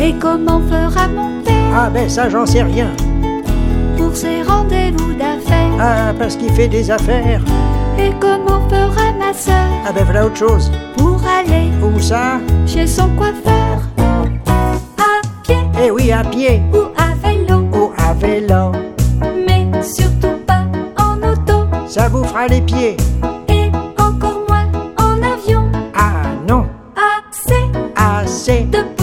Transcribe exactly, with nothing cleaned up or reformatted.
Et comment fera mon père Ah ben ça j'en sais rien. pour ses rendez-vous d'affaires? Ah parce qu'il fait des affaires. Et comment fera ma sœur Ah ben voilà autre chose. pour aller Où ça? chez son coiffeur? À pied Eh oui, à pied ou à vélo, ou à vélo. mais surtout pas en auto. Ça vous fera les pieds.